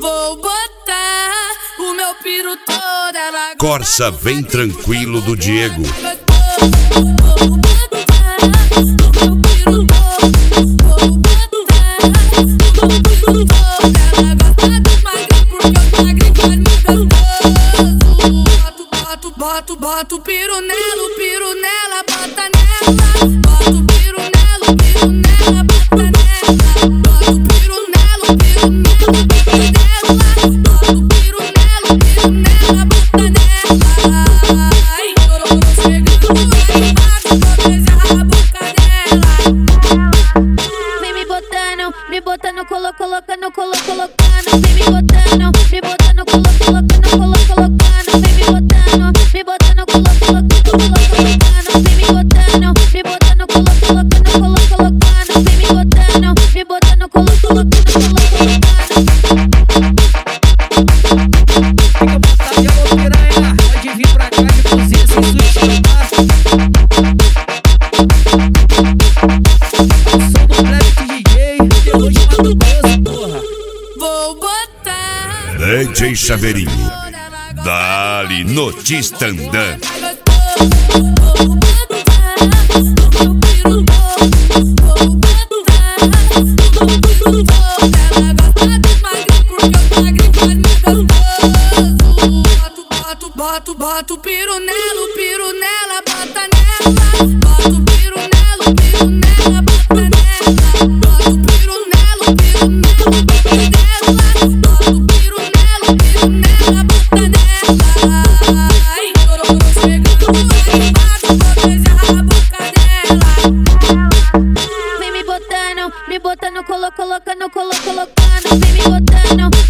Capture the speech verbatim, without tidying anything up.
Vou botar o meu piru todo. Ela Corsa Vem Tranquilo do Diego. Boto, boto o piru nela, o piru nela, bota nela. Boto o piru nela, o piru nela, bota nela. Boto o piru nela, o piru nela, bota nela. Boto o piru nela, o piru nela, bota nela. Ai, chorou chegando aí embaixo, vou beijar a boca dela. Vem me botando, me botando, colo, colocando, colo, colocando. Vem me botando, me botando, colo, colocando, colo, colocando. Vem me botando, me botando, colo, colocando, colo, colocando. Vem me botando, me botando, colo, colocando, colo, colocando. Vem me botando, me botando, colo, colocando, colo, colocando. Tem que botar de alô piranha, pode vir pra cá de cozinha sem sushi, tá? Som do Black D J, terror de Mato Grosso, porra. Vou botar D J Chaveirinho, dali Notista Andando. Boto, boto o piru nela, o piru nela, bota nela. Boto o piru nela, o piru nela, bota nela. Boto o piru nela, o piru nela, bota nela. Boto o piru nela, o piru nela, bota nela. Ai, chorou chegando aí embaixo, vou beijar a boca dela. Vem me botando, me botando, colo, colocando, colo, colocando. Vem me botando.